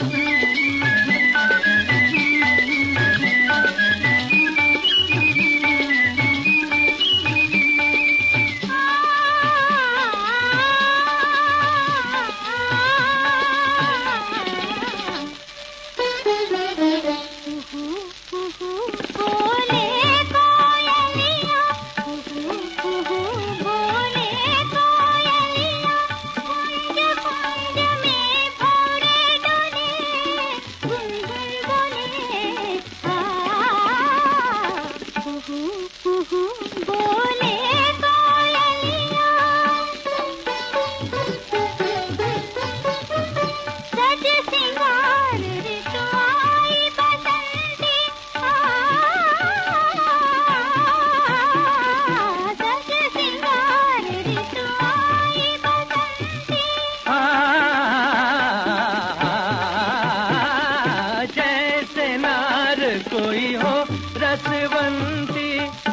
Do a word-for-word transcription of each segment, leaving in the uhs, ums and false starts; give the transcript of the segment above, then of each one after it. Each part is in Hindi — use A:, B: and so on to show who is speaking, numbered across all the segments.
A: कोई हो रसवंती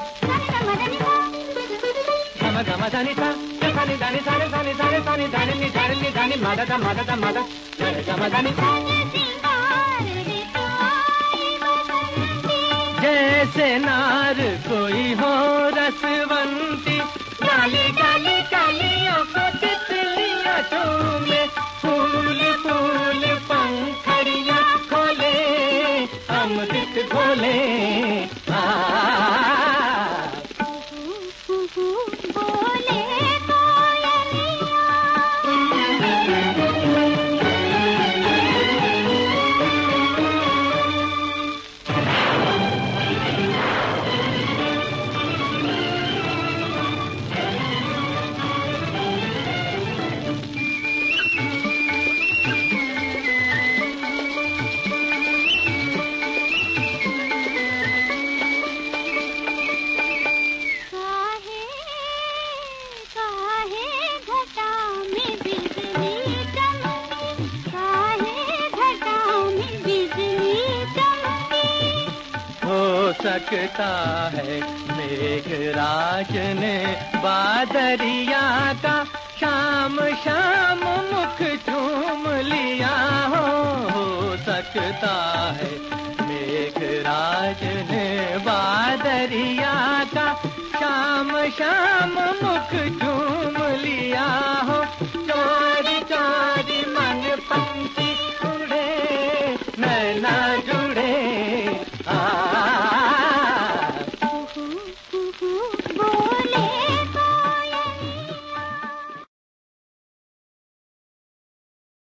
A: गम गम धनि सा धनि धनि सारे धनि सारे धनि धनि नि धनि नि धनि मद ध मद ध मद गम धनि जैसे नार कोई हो रसवंती डाली डाली डालियों को तितलियां झूमे फूल फूल पंखड़ियां खोले अमृत घोले सकता है मेघराज ने बादरिया का शाम शाम मुख चूम लिया हो, हो सकता है मेघराज ने बादरिया का शाम शाम मुख चूम लिया हो। चोरी चोरी